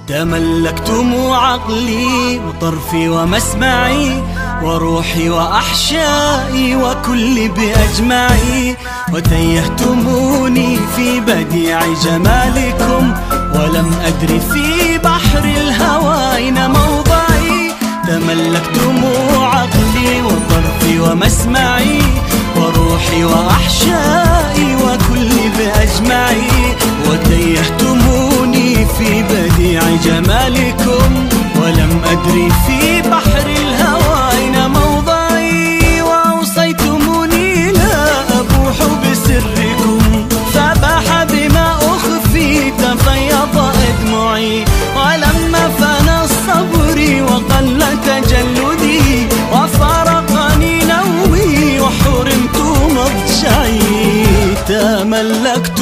تملكتم عقلي وطرفي ومسمعي وروحي وأحشائي وكل بأجمعي، وتيهتموني في بديع جمالكم ولم أدري في بحر الهوى أين موضعي. تملكتم عقلي وطرفي ومسمعي وروحي وأحشائي وكل بأجمعي، وتيهتموني في بديع جمالكم ولم أدري في بحر الهوى أين موضعي. وأوصيتموني لا أبوح بسركم فباح بما أخفي تفيض أدمعي، ولما فنى الصبر وقل تجلدي وفارقني نومي وحرمت مضجعي. تملكت